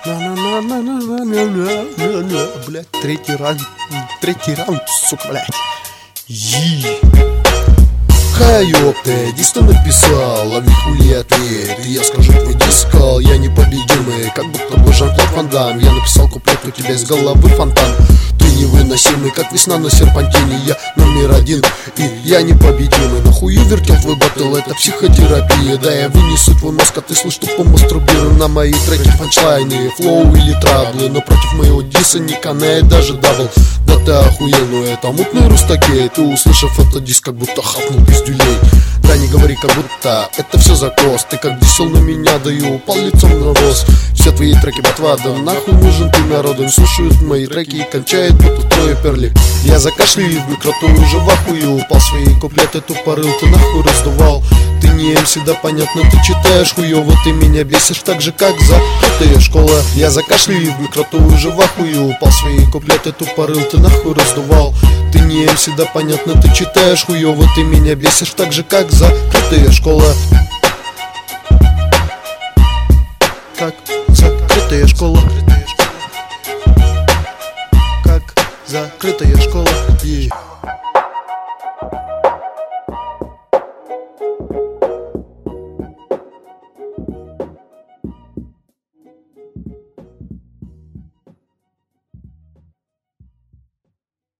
Блять, третий раунд, сука, блять. Хай, ёпта, дис ты написал, лови хули ответ. И я скажу, твой дис сказал, я непобедимый, как будто бы Жан-Клод Ван Дам. Я написал куплет, у тебя из головы фонтан. Ты невыносимый, как весна на серпантине. Я номер один, и я непобедимый. Нахую вертел твой батл, это психотерапия. Да, я вынесу твой мозг, а ты слышь, тупо мастурбирую на мои треки, панчлайны, флоу или траблы. Но против моего диса не канает даже дабл. Да ты охуел, ну это мутный рустакей. Ты, услышав этот дис, как будто хапнул пиздюлей. Да не говори, как будто это все закос. Ты как дисел на меня, да и упал лицом на рост. Все твои треки ботва, да нахуй нужен ты народу. Не слушают мои треки и кончает будто трое перли. Я закашляю в микро, ты уже в ахуе упал. Свои куплеты тупорыл, ты нахуй раздувал. Ты не МС, да понятно, ты читаешь хуёво. Ты меня бесишь так же, как закрытая школа. Я закашляю в микро, ты уже в ахуе упал. Свои куплеты тупорыл, ты нахуй раздувал. Ты не МС, да понятно, ты читаешь хуёво. Ты меня бесишь так же, как закрытая школа. Как закрытая школа. Как закрытая школа.